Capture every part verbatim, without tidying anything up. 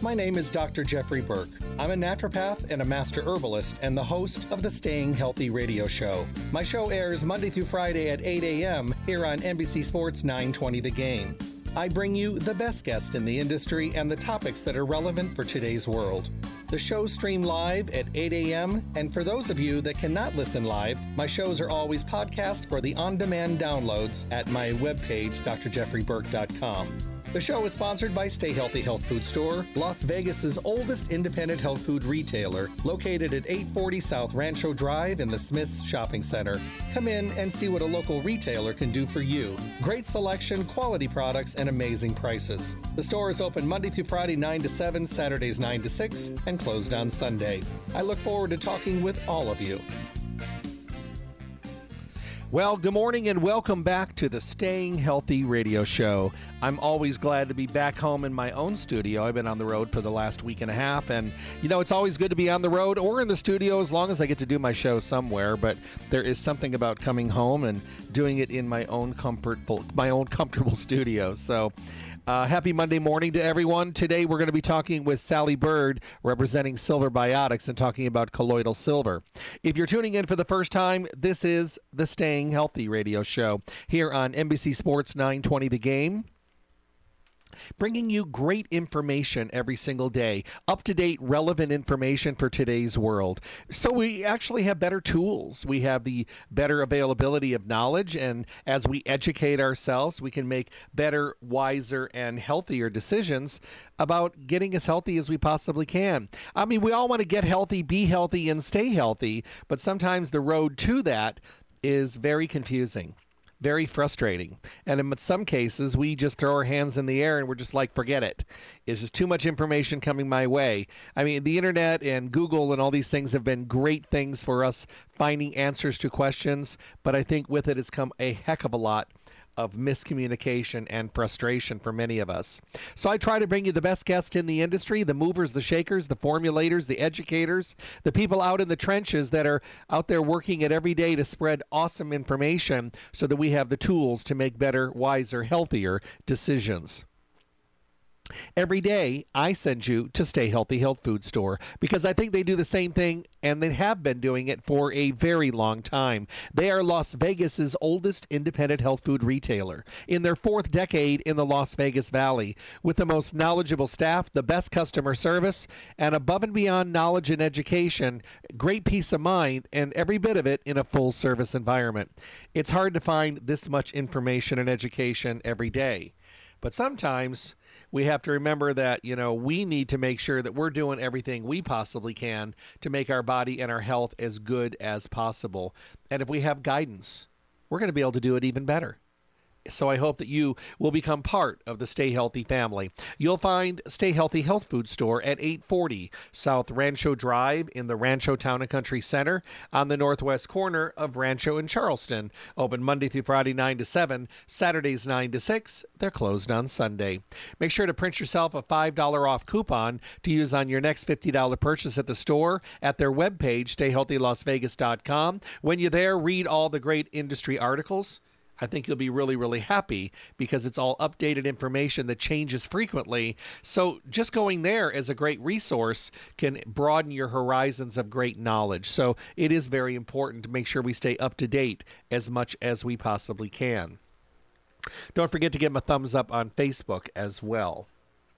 My name is Doctor Jeffrey Burke. I'm a naturopath and a master herbalist and the host of the Staying Healthy radio show. My show airs Monday through Friday at eight a.m. here on N B C Sports nine twenty The Game. I bring you the best guests in the industry and the topics that are relevant for today's world. The shows stream live at eight a.m., and for those of you that cannot listen live, my shows are always podcast for the on-demand downloads at my webpage, d r jeffrey burke dot com. The show is sponsored by Stay Healthy Health Food Store, Las Vegas's oldest independent health food retailer, located at eight forty South Rancho Drive in the Smith's Shopping Center. Come in and see what a local retailer can do for you. Great selection, quality products, and amazing prices. The store is open Monday through Friday nine to seven, Saturdays nine to six, and closed on Sunday. I look forward to talking with all of you. Well, good morning and welcome back to the Staying Healthy radio show. I'm always glad to be back home in my own studio. I've been on the road for the last week and a half, and you know, it's always good to be on the road or in the studio as long as I get to do my show somewhere, but there is something about coming home and doing it in my own comfortable, my own comfortable studio. So Uh, happy Monday morning to everyone. Today we're going to be talking with Sally Bird, representing Silver Biotics, and talking about colloidal silver. If you're tuning in for the first time, this is the Staying Healthy radio show here on N B C Sports nine twenty The Game. Bringing you great information every single day, up-to-date, relevant information for today's world. So we actually have better tools. We have the better availability of knowledge, and as we educate ourselves, we can make better, wiser, and healthier decisions about getting as healthy as we possibly can. I mean, we all want to get healthy, be healthy, and stay healthy, but sometimes the road to that is very confusing. Very frustrating. And in some cases, we just throw our hands in the air and we're just like, forget it. It's just too much information coming my way. I mean, the internet and Google and all these things have been great things for us finding answers to questions, but I think with it, it's come a heck of a lot of miscommunication and frustration for many of us. So I try to bring you the best guests in the industry, the movers, the shakers, the formulators, the educators, the people out in the trenches that are out there working it every day to spread awesome information so that we have the tools to make better, wiser, healthier decisions. Every day, I send you to Stay Healthy Health Food Store because I think they do the same thing, and they have been doing it for a very long time. They are Las Vegas's oldest independent health food retailer, in their fourth decade in the Las Vegas Valley, with the most knowledgeable staff, the best customer service, and above and beyond knowledge and education, great peace of mind, and every bit of it in a full-service environment. It's hard to find this much information and education every day. But sometimes we have to remember that, you know, we need to make sure that we're doing everything we possibly can to make our body and our health as good as possible. And if we have guidance, we're going to be able to do it even better. So I hope that you will become part of the Stay Healthy family. You'll find Stay Healthy Health Food Store at eight forty South Rancho Drive in the Rancho Town and Country Center on the northwest corner of Rancho and Charleston. Open Monday through Friday nine to seven, Saturdays nine to six. They're closed on Sunday. Make sure to print yourself a five dollars off coupon to use on your next fifty dollars purchase at the store at their webpage, stay healthy las vegas dot com. When you're there, read all the great industry articles. I think you'll be really, really happy because it's all updated information that changes frequently. So just going there as a great resource can broaden your horizons of great knowledge. So it is very important to make sure we stay up to date as much as we possibly can. Don't forget to give them a thumbs up on Facebook as well.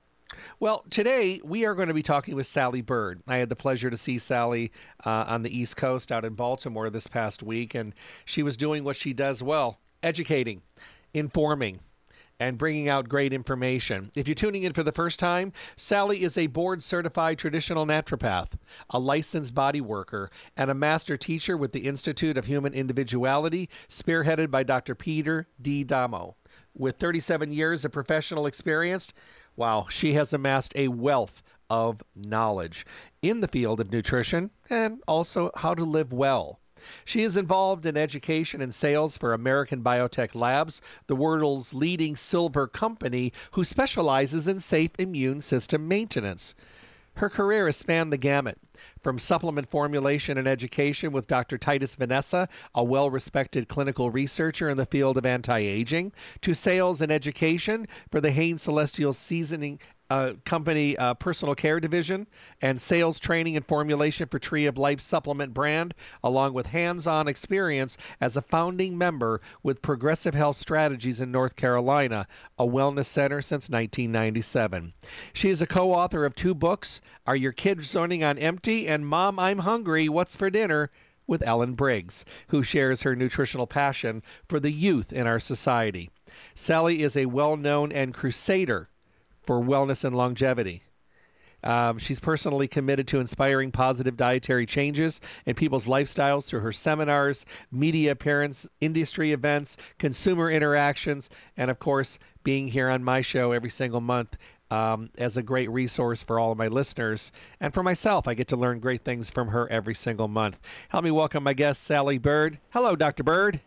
Well, today we are going to be talking with Sally Bird. I had the pleasure to see Sally uh, on the East Coast out in Baltimore this past week, and she was doing what she does well. Educating, informing, and bringing out great information. If you're tuning in for the first time, Sally is a board-certified traditional naturopath, a licensed body worker, and a master teacher with the Institute of Human Individuality, spearheaded by Doctor Peter D. Damo. With thirty-seven years of professional experience, wow, she has amassed a wealth of knowledge in the field of nutrition and also how to live well. She is involved in education and sales for American Biotech Labs, the world's leading silver company who specializes in safe immune system maintenance. Her career has spanned the gamut, from supplement formulation and education with Doctor Titus Vanessa, a well-respected clinical researcher in the field of anti-aging, to sales and education for the Hain Celestial Seasoning uh, company uh, personal care division and sales training and formulation for Tree of Life supplement brand, along with hands-on experience as a founding member with Progressive Health Strategies in North Carolina, a wellness center since nineteen ninety-seven. She is a co-author of two books, Are Your Kids Running on Empty? And Mom, I'm Hungry, What's for Dinner? With Ellen Briggs, who shares her nutritional passion for the youth in our society. Sally is a well-known and crusader for wellness and longevity. Um, she's personally committed to inspiring positive dietary changes in people's lifestyles through her seminars, media appearance, industry events, consumer interactions, and of course, being here on my show every single month um, as a great resource for all of my listeners. And for myself, I get to learn great things from her every single month. Help me welcome my guest, Sally Bird. Hello, Doctor Bird.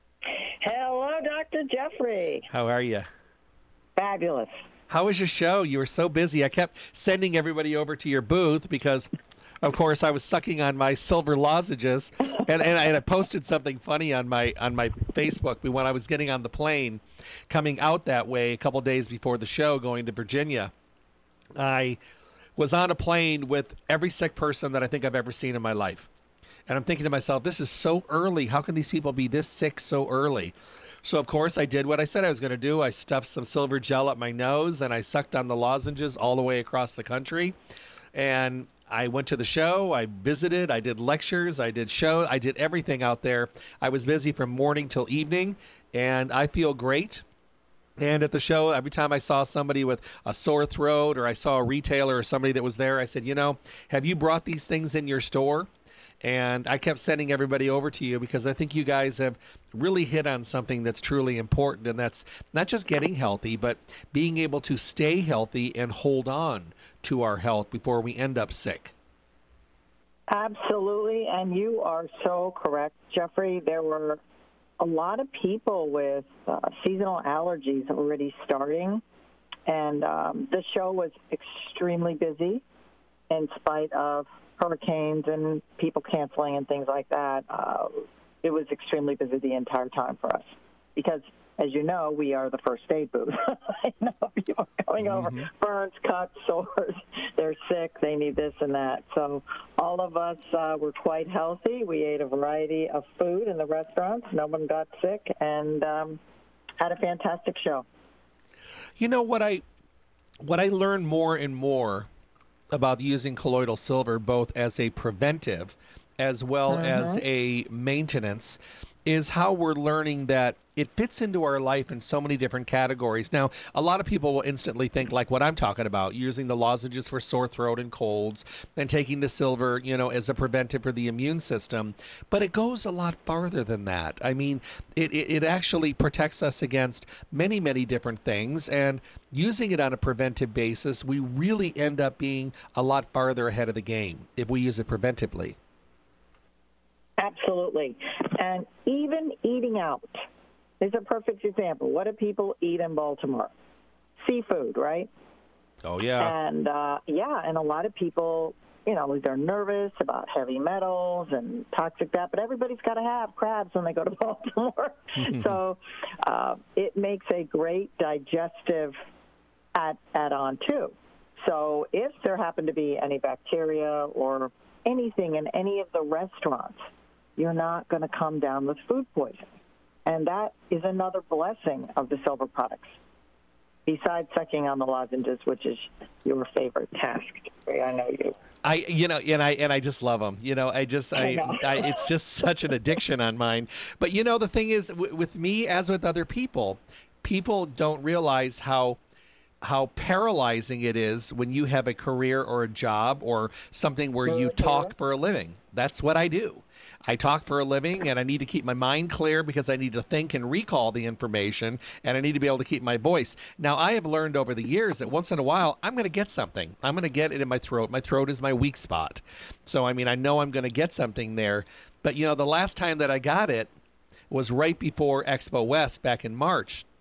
Hello, Doctor Jeffrey. How are you? Fabulous. How was your show? You were so busy. I kept sending everybody over to your booth because, of course, I was sucking on my silver lozenges, and, and, I, and I posted something funny on my on my Facebook when I was getting on the plane, coming out that way a couple days before the show, going to Virginia. I was on a plane with every sick person that I think I've ever seen in my life, and I'm thinking to myself, this is so early. How can these people be this sick so early? So, of course, I did what I said I was going to do. I stuffed some silver gel up my nose, and I sucked on the lozenges all the way across the country. And I went to the show. I visited. I did lectures. I did show. I did everything out there. I was busy from morning till evening, and I feel great. And at the show, every time I saw somebody with a sore throat or I saw a retailer or somebody that was there, I said, you know, have you brought these things in your store? And I kept sending everybody over to you because I think you guys have really hit on something that's truly important, and that's not just getting healthy, but being able to stay healthy and hold on to our health before we end up sick. Absolutely, and you are so correct, Jeffrey. There were a lot of people with uh, seasonal allergies already starting, and um, the show was extremely busy in spite of hurricanes and people canceling and things like that. Uh, it was extremely busy the entire time for us because, as you know, we are the first aid booth. I know people are going over mm-hmm. burns, cuts, sores. They're sick. They need this and that. So all of us uh, were quite healthy. We ate a variety of food in the restaurants. No one got sick, and um, had a fantastic show. You know what I what I learned more and more about using colloidal silver, both as a preventive as well mm-hmm. as a maintenance, is how we're learning that it fits into our life in so many different categories. Now, a lot of people will instantly think like what I'm talking about, using the lozenges for sore throat and colds and taking the silver, you know, as a preventive for the immune system. But it goes a lot farther than that. I mean, it, it, it actually protects us against many, many different things. And using it on a preventive basis, we really end up being a lot farther ahead of the game if we use it preventively. Absolutely. And even eating out is a perfect example. What do people eat in Baltimore? Seafood, right? Oh, yeah. And, uh, yeah, and a lot of people, you know, they're nervous about heavy metals and toxic that, but everybody's got to have crabs when they go to Baltimore. So uh, it makes a great digestive add, add-on, too. So if there happen to be any bacteria or anything in any of the restaurants, you're not going to come down with food poisoning. And that is another blessing of the silver products, besides sucking on the lozenges, which is your favorite task. I know you. I, you know, and I and I just love them. You know, I just, I, I, I it's just such an addiction on mine. But you know, the thing is, w- with me as with other people, people don't realize how how paralyzing it is when you have a career or a job or something where you talk for a living. That's what I do. I talk for a living, and I need to keep my mind clear because I need to think and recall the information, and I need to be able to keep my voice. Now, I have learned over the years that once in a while, I'm going to get something. I'm going to get it in my throat. My throat is my weak spot. So, I mean, I know I'm going to get something there. But, you know, the last time that I got it was right before Expo West back in March.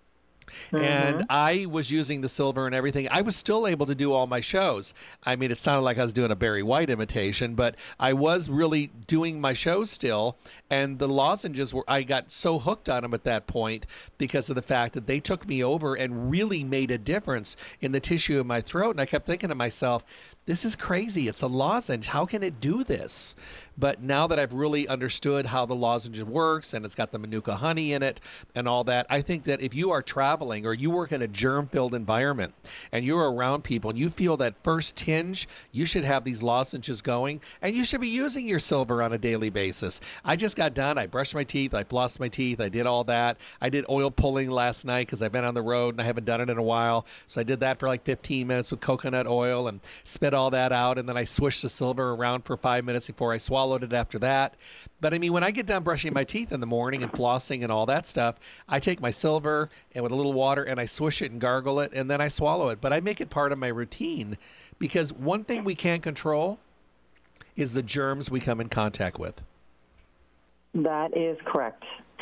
Mm-hmm. And I was using the silver and everything. I was still able to do all my shows. I mean, it sounded like I was doing a Barry White imitation, but I was really doing my shows still. And the lozenges were, I got so hooked on them at that point because of the fact that they took me over and really made a difference in the tissue of my throat. And I kept thinking to myself, this is crazy. It's a lozenge. How can it do this? But now that I've really understood how the lozenge works and it's got the Manuka honey in it and all that, I think that if you are traveling or you work in a germ-filled environment and you're around people and you feel that first tinge, you should have these lozenges going, and you should be using your silver on a daily basis. I just got done. I brushed my teeth. I flossed my teeth. I did all that. I did oil pulling last night because I've been on the road and I haven't done it in a while. So I did that for like fifteen minutes with coconut oil and spit all that out, and then I swished the silver around for five minutes before I swallowed it after that. But I mean, when I get done brushing my teeth in the morning and flossing and all that stuff, I take my silver and with a little water and I swish it and gargle it, and then I swallow it. But I make it part of my routine because one thing we can't control is the germs we come in contact with. That is correct.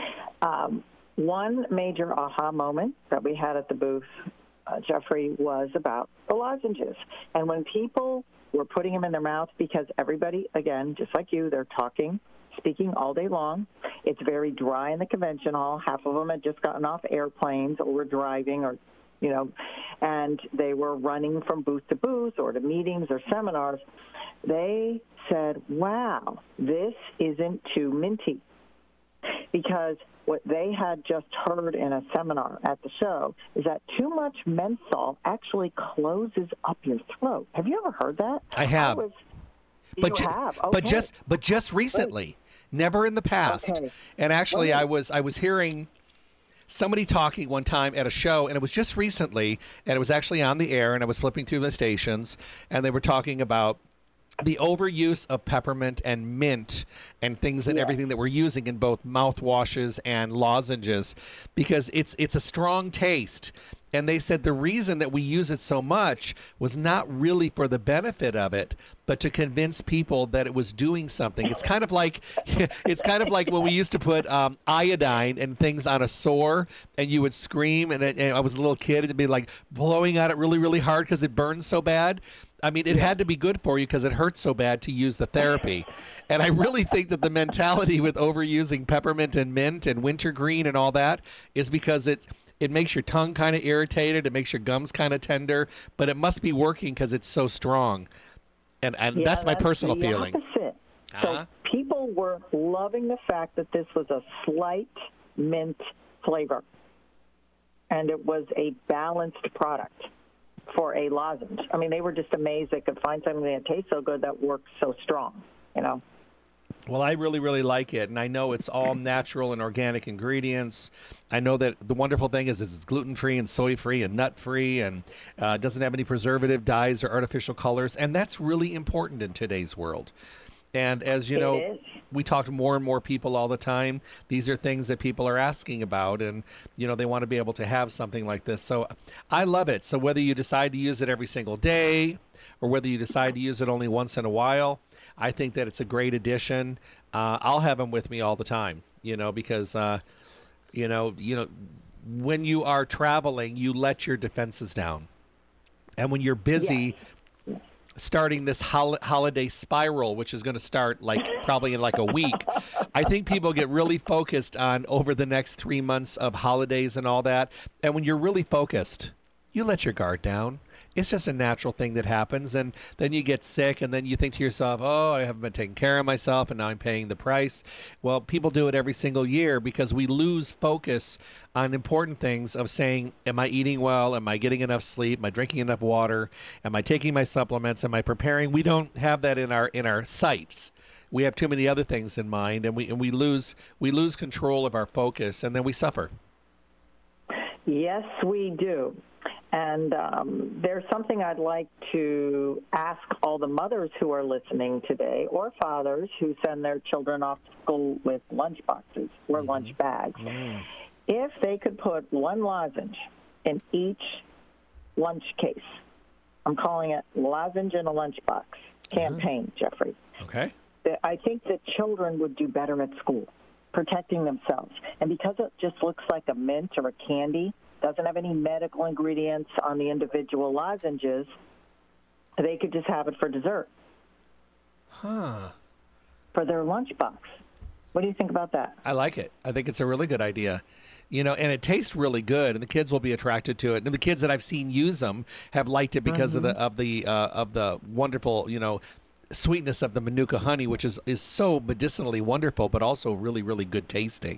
Um, one major aha moment that we had at the booth, uh, Jeffrey, was about the lozenges. And when people were putting them in their mouth, because everybody, again, just like you, they're talking, speaking all day long. It's very dry in the convention hall. Half of them had just gotten off airplanes or were driving or, you know, and they were running from booth to booth or to meetings or seminars. They said, wow, this isn't too minty. Because what they had just heard in a seminar at the show is that too much menthol actually closes up your throat. Have you ever heard that? I have. I was, but you ju- have. Okay. but just but just recently, never in the past. Okay. And actually, Okay. I was I was hearing somebody talking one time at a show, and it was just recently, and it was actually on the air, and I was flipping through the stations, and they were talking about the overuse of peppermint and mint and things and Yeah. everything that we're using in both mouthwashes and lozenges, because it's it's a strong taste. And they said the reason that we use it so much was not really for the benefit of it, but to convince people that it was doing something. It's kind of like it's kind of like when we used to put um, iodine and things on a sore, and you would scream, and, it, and I was a little kid, and it'd be like blowing on it really, really hard because it burns so bad. I mean, it had to be good for you because it hurts so bad to use the therapy. And I really think that the mentality with overusing peppermint and mint and wintergreen and all that is because it's it makes your tongue kind of irritated. It makes your gums kind of tender, but it must be working because it's so strong. And and Yeah, that's my that's personal the feeling. Opposite. Uh-huh. So people were loving the fact that this was a slight mint flavor, and it was a balanced product for a lozenge. I mean, they were just amazed they could find something that tastes so good that works so strong, you know. Well, I really, really like it, and I know it's all natural and organic ingredients. I know that the wonderful thing is it's gluten-free and soy-free and nut-free, and uh, doesn't have any preservative dyes or artificial colors, and that's really important in today's world. And as you It know, is. we talk to more and more people all the time. These are things that people are asking about, and you know they want to be able to have something like this. So I love it. So whether you decide to use it every single day, or whether you decide to use it only once in a while, I think that it's a great addition. Uh, I'll have them with me all the time, you know, because uh, you know, you know, when you are traveling, you let your defenses down, and when you're busy. Yes. Starting this hol- holiday spiral, which is going to start like probably in like a week. I think people get really focused on over the next three months of holidays and all that. And when you're really focused, you let your guard down. It's just a natural thing that happens. And then you get sick, and then you think to yourself, oh, I haven't been taking care of myself, and now I'm paying the price. Well, people do it every single year because we lose focus on important things of saying, am I eating well? Am I getting enough sleep? Am I drinking enough water? Am I taking my supplements? Am I preparing? We don't have that in our in our sights. We have too many other things in mind, and we and we lose we lose control of our focus, and then we suffer. Yes, we do. And um, there's something I'd like to ask all the mothers who are listening today, or fathers who send their children off to school with lunch boxes or mm-hmm. lunch bags. Mm. If they could put one lozenge in each lunch case, I'm calling it lozenge in a lunchbox campaign, mm-hmm. Jeffrey. Okay. I think that children would do better at school, protecting themselves. And because it just looks like a mint or a candy, doesn't have any medical ingredients on the individual lozenges, they could just have it for dessert. Huh. For their lunchbox. What do you think about that? I like it. I think it's a really good idea. You know, and it tastes really good, and the kids will be attracted to it. And the kids that I've seen use them have liked it because mm-hmm. of the of the uh, of the wonderful, you know, sweetness of the Manuka honey, which is is so medicinally wonderful, but also really, really good tasting.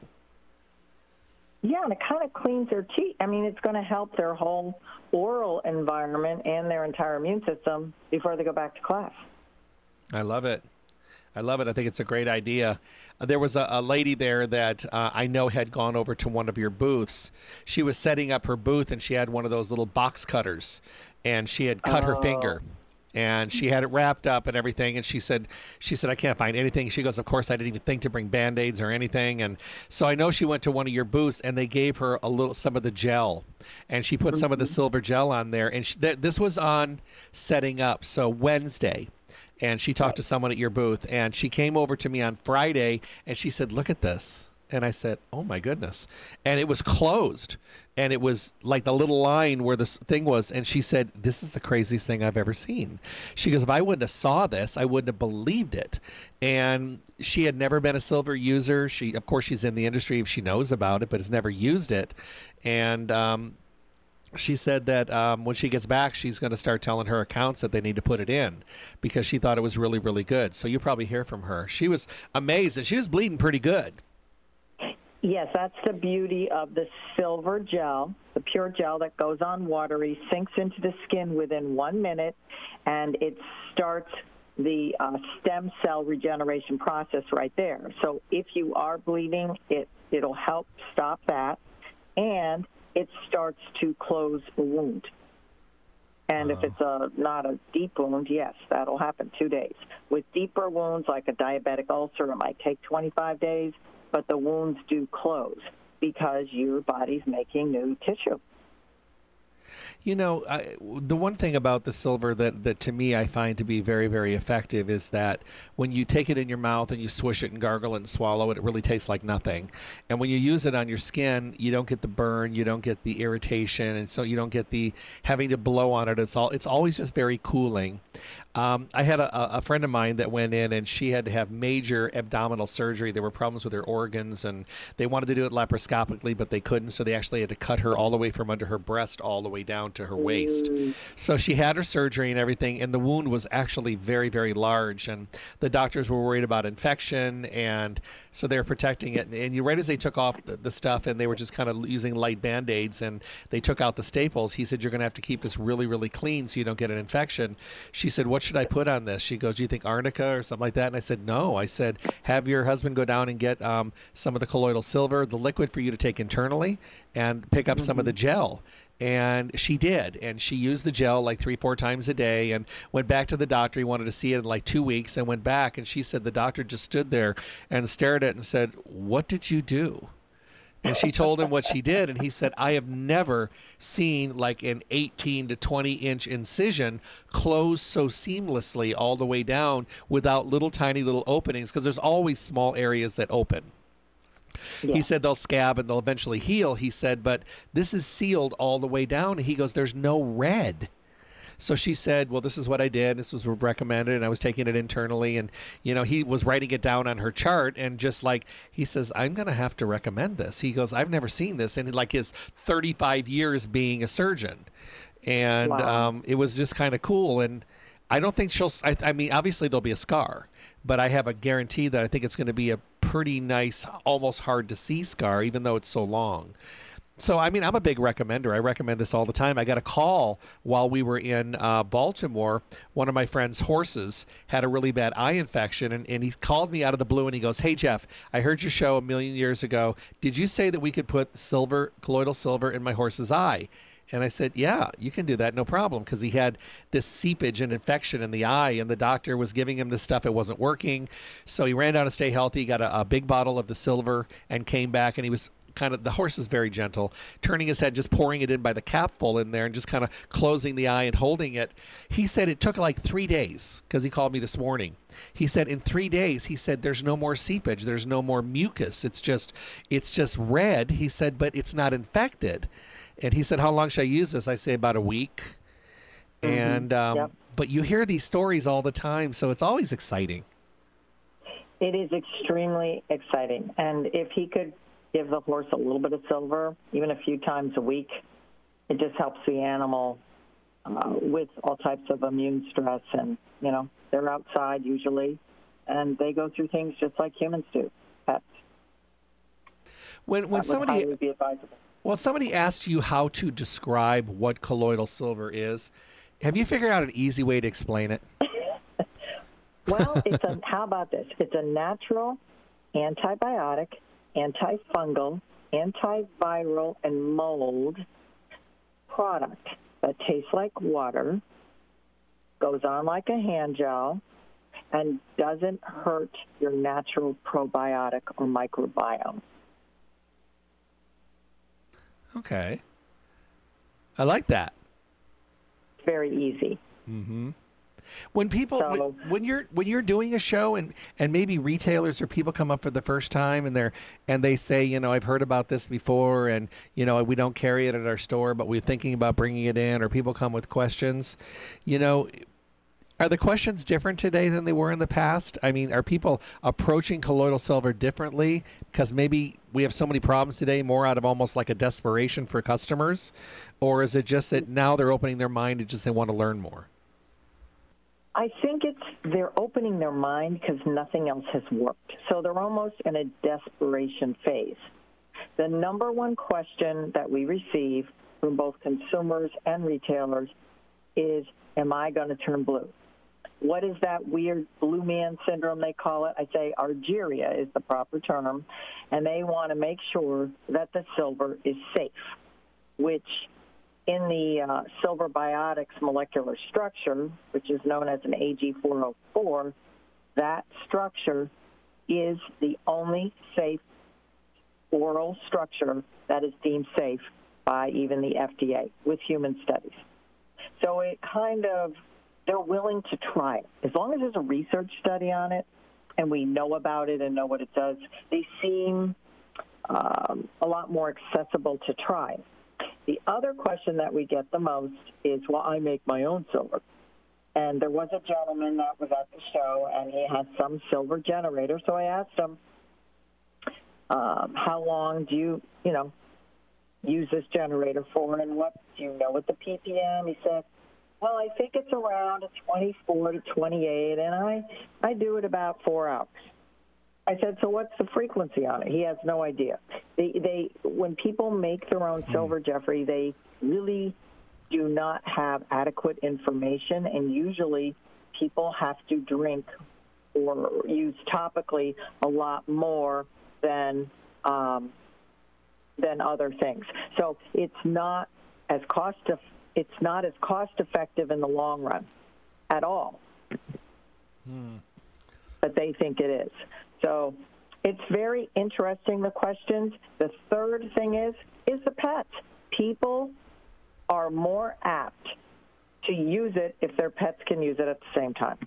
Yeah, and it kind of cleans their teeth. I mean, it's going to help their whole oral environment and their entire immune system before they go back to class. I love it. I love it. I think it's a great idea. Uh, there was a, a lady there that uh, I know had gone over to one of your booths. She was setting up her booth, and she had one of those little box cutters, and she had cut oh. her finger. And she had it wrapped up and everything. And she said, she said, I can't find anything. She goes, of course, I didn't even think to bring Band-Aids or anything. And so I know she went to one of your booths, and they gave her a little, some of the gel. And she put mm-hmm. some of the silver gel on there. And she, th- this was on setting up. So Wednesday. And she talked to someone at your booth. And she came over to me on Friday, and she said, look at this. And I said, oh, my goodness. And it was closed. And it was like the little line where this thing was. And she said, this is the craziest thing I've ever seen. She goes, if I wouldn't have saw this, I wouldn't have believed it. And she had never been a silver user. She, of course, she's in the industry. She knows about it, but has never used it. And um, she said that um, when she gets back, she's going to start telling her accounts that they need to put it in because she thought it was really, really good. So you'll probably hear from her. She was amazed, and she was bleeding pretty good. Yes, that's the beauty of the silver gel, the pure gel that goes on watery, sinks into the skin within one minute, and it starts the uh, stem cell regeneration process right there. So if you are bleeding, it, it'll help stop that, and it starts to close the wound. And uh-huh. if it's a not a deep wound, yes, that'll happen two days. With deeper wounds, like a diabetic ulcer, it might take twenty-five days. But the wounds do close because your body's making new tissue. You know, I, the one thing about the silver that, that to me I find to be very, very effective is that when you take it in your mouth and you swish it and gargle it and swallow it, it really tastes like nothing. And when you use it on your skin, you don't get the burn, you don't get the irritation, and so you don't get the having to blow on it. It's all it's always just very cooling. Um, I had a, a friend of mine that went in, and she had to have major abdominal surgery. There were problems with her organs, and they wanted to do it laparoscopically, but they couldn't, so they actually had to cut her all the way from under her breast all the way down to her waist. So she had her surgery and everything, and the wound was actually very, very large, and the doctors were worried about infection, and so they were protecting it. And you, right as they took off the, the stuff, and they were just kind of using light Band-Aids, and they took out the staples, he said, you're going to have to keep this really, really clean so you don't get an infection. She said, what should I put on this? She goes, do you think arnica or something like that? And I said, no. I said, have your husband go down and get um, some of the colloidal silver, the liquid for you to take internally, and pick up mm-hmm. some of the gel. And she did, and she used the gel like three, four times a day, and went back to the doctor. He wanted to see it in like two weeks, and went back, and she said the doctor just stood there and stared at it and said, what did you do? And she told him what she did, and he said, I have never seen like an eighteen to twenty inch incision close so seamlessly all the way down without little tiny little openings, because there's always small areas that open. Yeah. He said they'll scab and they'll eventually heal, he said, but this is sealed all the way down. And he goes, there's no red. So she said, well, this is what I did. This was recommended, and I was taking it internally. And, you know, he was writing it down on her chart, and just like, he says, I'm going to have to recommend this. He goes, I've never seen this in like his thirty-five years being a surgeon. And wow. um, it was just kind of cool. And I don't think she'll, I, I mean, obviously there'll be a scar, but I have a guarantee that I think it's going to be a pretty nice, almost hard to see scar, even though it's so long. So, I mean, I'm a big recommender. I recommend this all the time. I got a call while we were in uh, Baltimore. One of my friend's horses had a really bad eye infection, and, and he called me out of the blue, and he goes, hey, Jeff, I heard your show a million years ago. Did you say that we could put silver, colloidal silver in my horse's eye? And I said, yeah, you can do that, no problem, because he had this seepage and infection in the eye, and the doctor was giving him this stuff. It wasn't working. So he ran down to Stay Healthy, got a, a big bottle of the silver, and came back, and he was kind of, the horse is very gentle, turning his head, just pouring it in by the capful in there and just kind of closing the eye and holding it. He said it took like three days because he called me this morning. He said in three days, he said, there's no more seepage. There's no more mucus. It's just, it's just red. He said, but it's not infected. And he said, how long should I use this? I say about a week. Mm-hmm. And, um, yep. But you hear these stories all the time, so it's always exciting. It is extremely exciting. And if he could give the horse a little bit of silver, even a few times a week, it just helps the animal uh, with all types of immune stress. And, you know, they're outside usually, and they go through things just like humans do, pets. When, when somebody, be advisable. Well, somebody asked you how to describe what colloidal silver is, have you figured out an easy way to explain it? Well, it's a, how about this? It's a natural antibiotic, antifungal, antiviral, and mold product that tastes like water, goes on like a hand gel, and doesn't hurt your natural probiotic or microbiome. Okay. I like that. Very easy. Mm-hmm. When people, so, when, when you're when you're doing a show and, and maybe retailers or people come up for the first time and they're and they say, you know, I've heard about this before and you know we don't carry it at our store, but we're thinking about bringing it in, or people come with questions, you know, are the questions different today than they were in the past? I mean, are people approaching colloidal silver differently because maybe we have so many problems today, more out of almost like a desperation for customers, or is it just that now they're opening their mind and just they want to learn more? I think it's they're opening their mind because nothing else has worked. So they're almost in a desperation phase. The number one question that we receive from both consumers and retailers is, am I going to turn blue? What is that weird blue man syndrome they call it? I say argyria is the proper term, and they want to make sure that the silver is safe, which in the uh, silver biotics molecular structure, which is known as an A G four oh four, that structure is the only safe oral structure that is deemed safe by even the F D A with human studies. So it kind of, they're willing to try it. As long as there's a research study on it and we know about it and know what it does, they seem um, a lot more accessible to try. The other question that we get the most is, well, I make my own silver. And there was a gentleman that was at the show, and he had some silver generator. So I asked him, um, how long do you, you know, use this generator for, and what do you know what the P P M? He said, well, I think it's around twenty-four to twenty-eight, and I, I do it about four hours. I said, so what's the frequency on it? He has no idea. They, they, when people make their own silver, Jeffrey, they really do not have adequate information, and usually people have to drink or use topically a lot more than um, than other things. So it's not as cost of, it's not as cost effective in the long run at all. Hmm. But they think it is. So it's very interesting, the questions. The third thing is, is the pets. People are more apt to use it if their pets can use it at the same time.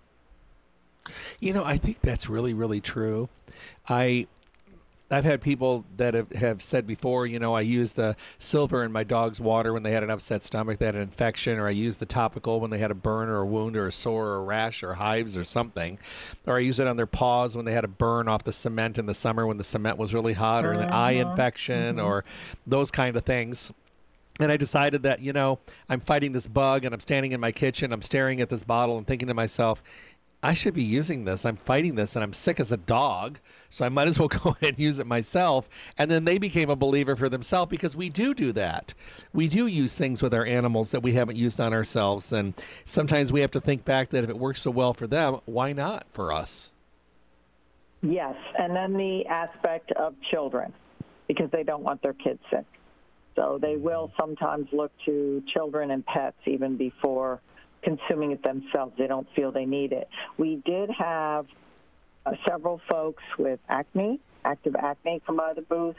You know, I think that's really, really true. I... I've had people that have, have said before, you know, I use the silver in my dog's water when they had an upset stomach, they had an infection, or I use the topical when they had a burn or a wound or a sore or a rash or hives or something, or I use it on their paws when they had a burn off the cement in the summer when the cement was really hot, or an uh-huh. eye infection, mm-hmm. or those kind of things. And I decided that, you know, I'm fighting this bug and I'm standing in my kitchen, I'm staring at this bottle and thinking to myself, I should be using this. I'm fighting this, and I'm sick as a dog, so I might as well go ahead and use it myself. And then they became a believer for themselves, because we do do that. We do use things with our animals that we haven't used on ourselves, and sometimes we have to think back that if it works so well for them, why not for us? Yes, and then the aspect of children, because they don't want their kids sick. So they will sometimes look to children and pets even before consuming it themselves. They don't feel they need it. We did have uh, several folks with acne, active acne, come by the booth,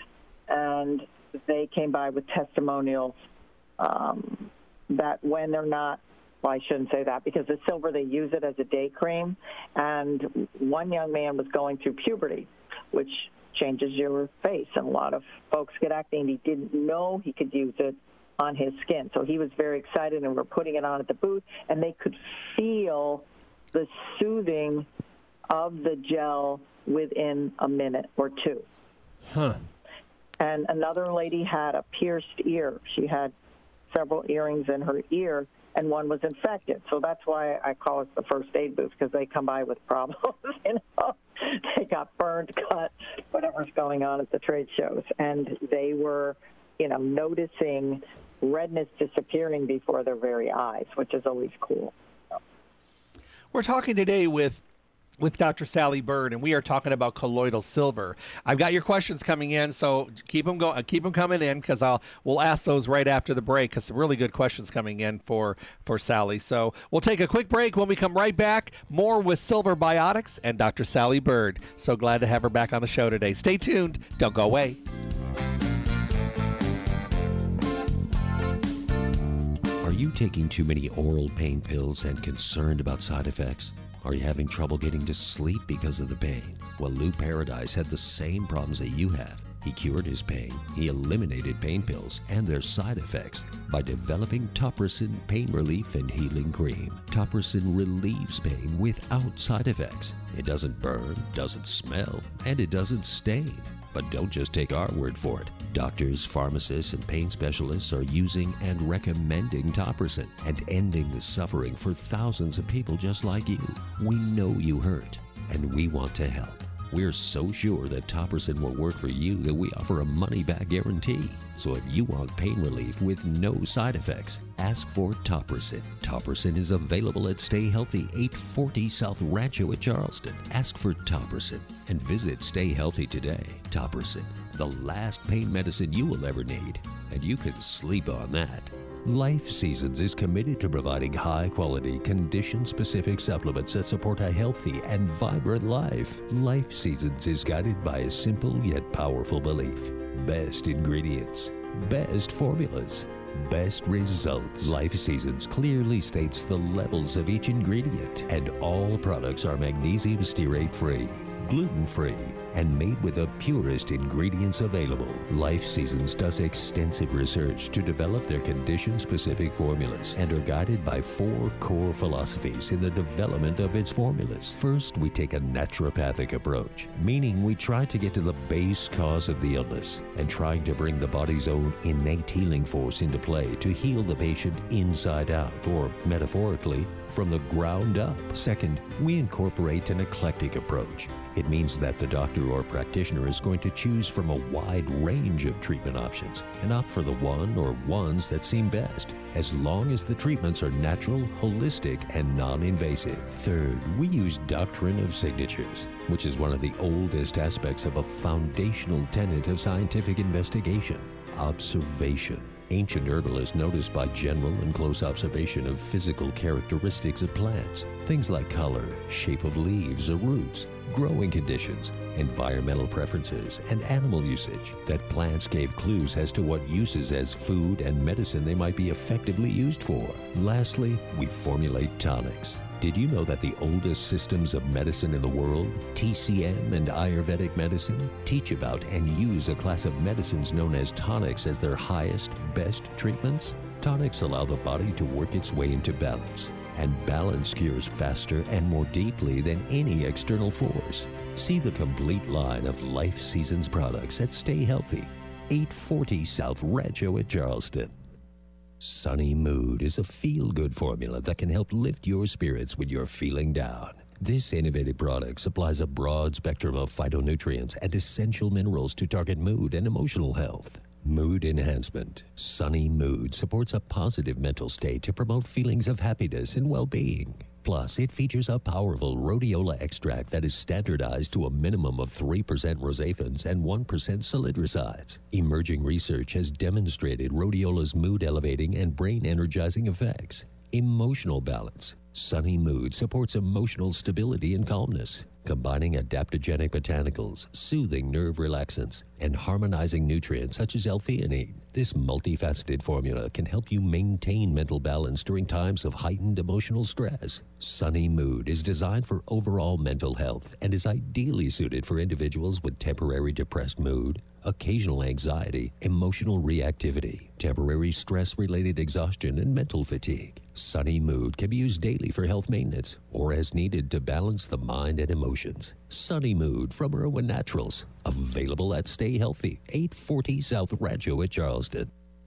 and they came by with testimonials um, that when they're not, well, I shouldn't say that, because the silver, they use it as a day cream, and one young man was going through puberty, which changes your face, and a lot of folks get acne, and he didn't know he could use it on his skin. So he was very excited, and we're putting it on at the booth, and they could feel the soothing of the gel within a minute or two. Huh. And another lady had a pierced ear. She had several earrings in her ear, and one was infected. So that's why I call it the first aid booth, because they come by with problems. You know, they got burned, cut, whatever's going on at the trade shows, and they were, you know, noticing redness disappearing before their very eyes, which is always cool. So. We're talking today with with Doctor Sally Bird, and we are talking about colloidal silver. I've got your questions coming in, so keep them going, keep them coming in, because I'll we'll ask those right after the break, because some really good questions coming in for for Sally. So we'll take a quick break. When we come right back, more with Silver Biotics and Doctor Sally Bird. So glad to have her back on the show today. Stay tuned. Don't go away. Are you taking too many oral pain pills and concerned about side effects? Are you having trouble getting to sleep because of the pain? Well, Lou Paradise had the same problems that you have. He cured his pain. He eliminated pain pills and their side effects by developing Topricin Pain Relief and Healing Cream. Topricin relieves pain without side effects. It doesn't burn, doesn't smell, and it doesn't stain. But don't just take our word for it. Doctors, pharmacists, and pain specialists are using and recommending Topricin and ending the suffering for thousands of people just like you. We know you hurt, and we want to help. We're so sure that Topricin will work for you that we offer a money-back guarantee. So if you want pain relief with no side effects, ask for Topricin. Topricin is available at Stay Healthy, eight forty South Rancho at Charleston. Ask for Topricin and visit Stay Healthy today. Topricin, the last pain medicine you will ever need, and you can sleep on that. Life Seasons is committed to providing high-quality, condition-specific supplements that support a healthy and vibrant life. Life Seasons is guided by a simple yet powerful belief. Best ingredients, best formulas, best results. Life Seasons clearly states the levels of each ingredient, and all products are magnesium stearate-free, gluten-free, and made with the purest ingredients available. Life Seasons does extensive research to develop their condition-specific formulas and are guided by four core philosophies in the development of its formulas. First, we take a naturopathic approach, meaning we try to get to the base cause of the illness and trying to bring the body's own innate healing force into play to heal the patient inside out, or metaphorically, from the ground up. Second, we incorporate an eclectic approach. It means that the doctor or practitioner is going to choose from a wide range of treatment options and opt for the one or ones that seem best, as long as the treatments are natural, holistic, and non-invasive. Third, we use doctrine of signatures, which is one of the oldest aspects of a foundational tenet of scientific investigation: observation. Ancient herbalists noticed by general and close observation of physical characteristics of plants, things like color, shape of leaves or roots, growing conditions, environmental preferences, and animal usage, that plants gave clues as to what uses as food and medicine they might be effectively used for. Lastly, we formulate tonics. Did you know that the oldest systems of medicine in the world, T C M and Ayurvedic medicine, teach about and use a class of medicines known as tonics as their highest, best treatments? Tonics allow the body to work its way into balance, and balance cures faster and more deeply than any external force. See the complete line of Life Seasons products at Stay Healthy, eight forty South Rancho at Charleston. Sunny Mood is a feel-good formula that can help lift your spirits when you're feeling down. This innovative product supplies a broad spectrum of phytonutrients and essential minerals to target mood and emotional health. Mood enhancement. Sunny Mood supports a positive mental state to promote feelings of happiness and well-being. Plus, it features a powerful rhodiola extract that is standardized to a minimum of three percent rosafins and one percent salidrosides. Emerging research has demonstrated rhodiola's mood-elevating and brain-energizing effects. Emotional balance. Sunny Mood supports emotional stability and calmness. Combining adaptogenic botanicals, soothing nerve relaxants, and harmonizing nutrients such as L-theanine, this multifaceted formula can help you maintain mental balance during times of heightened emotional stress. Sunny Mood is designed for overall mental health and is ideally suited for individuals with temporary depressed mood, occasional anxiety, emotional reactivity, temporary stress-related exhaustion, and mental fatigue. Sunny Mood can be used daily for health maintenance or as needed to balance the mind and emotions. Sunny Mood from Irwin Naturals. Available at Stay Healthy, eight forty South Rancho at Charleston.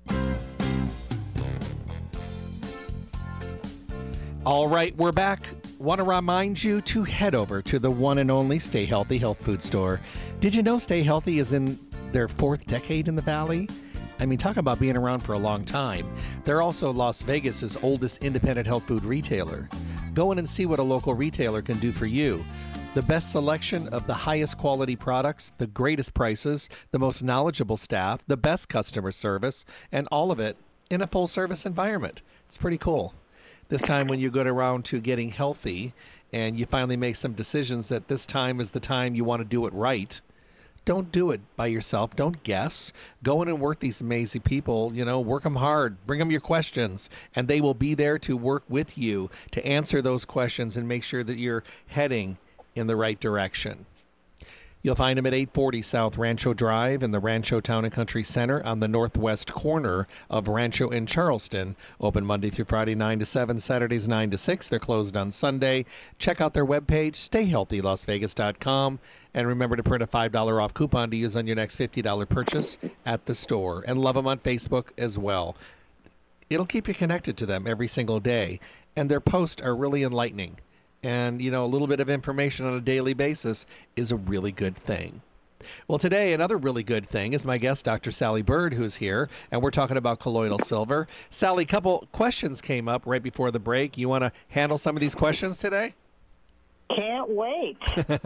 All right, we're back. Want to remind you to head over to the one and only Stay Healthy Health Food Store. Did you know Stay Healthy is in their fourth decade in the Valley? I mean, talk about being around for a long time. They're also Las Vegas's oldest independent health food retailer. Go in and see what a local retailer can do for you. The best selection of the highest quality products, the greatest prices, the most knowledgeable staff, the best customer service, and all of it in a full service environment. It's pretty cool. This time when you go around to getting healthy and you finally make some decisions that this time is the time you want to do it right, don't do it by yourself. Don't guess. Go in and work these amazing people. You know, work them hard. Bring them your questions, and they will be there to work with you to answer those questions and make sure that you're heading in the right direction. You'll find them at eight forty South Rancho Drive in the Rancho Town and Country Center on the northwest corner of Rancho and Charleston. Open Monday through Friday, nine to seven, Saturdays, nine to six. They're closed on Sunday. Check out their webpage, stay healthy las vegas dot com. And remember to print a five dollars off coupon to use on your next fifty dollars purchase at the store. And love them on Facebook as well. It'll keep you connected to them every single day. And their posts are really enlightening. And, you know, a little bit of information on a daily basis is a really good thing. Well, today, another really good thing is my guest, Doctor Sally Bird, who's here, and we're talking about colloidal silver. Sally, a couple questions came up right before the break. You want to handle some of these questions today? Can't wait.